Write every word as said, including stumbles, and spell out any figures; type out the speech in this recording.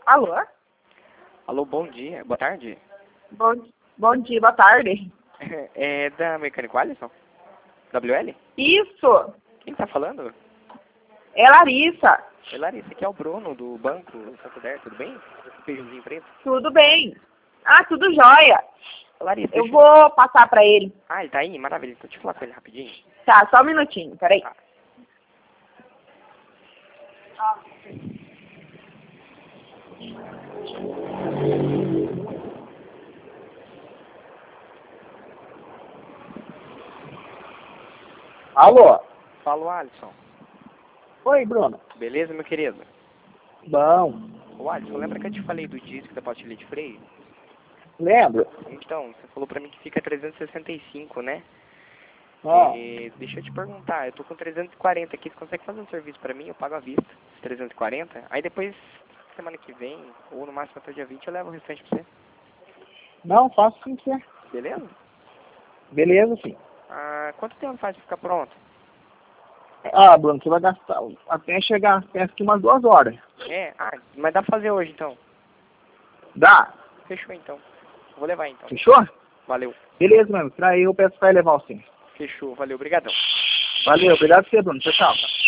Alô? Alô, bom dia, boa tarde. Bom, bom dia, boa tarde. É da Mecânico Alisson? W L? Isso, Quem tá falando? é Larissa. Oi, Larissa, aqui é o Bruno, do Banco Santander, tudo bem? Beijozinho preto. Tudo bem? Ah, tudo jóia. Larissa, Eu deixa vou passar pra ele. Ah, ele tá aí? Maravilha, então deixa eu falar com ele rapidinho. Tá, só um minutinho, peraí. Tá. Alô? Fala, Alisson. Oi, Bruno. Beleza, meu querido? Bom, Ô, Alisson, lembra que eu te falei do disco da pastilha de freio? lembro. Então, você falou pra mim que fica trezentos e sessenta e cinco, né? Ó, E deixa eu te perguntar, eu tô com trezentos e quarenta aqui, você consegue fazer um serviço pra mim? Eu pago à vista, trezentos e quarenta. Aí depois, semana que vem, ou no máximo até o dia vinte, eu levo o restante pra você. não, faço sim, sim. Beleza? Beleza, sim. Ah, quanto tempo faz pra ficar pronto? Ah, Bruno, você vai gastar até chegar, penso que umas duas horas. É? Ah, mas dá pra fazer hoje então. Dá? Fechou então. Vou levar então. Fechou? Valeu. Beleza, mano. Pra aí eu peço pra ele levar o sim. Fechou, valeu, obrigadão. Valeu, obrigado por você, Bruno. Tchau, tchau.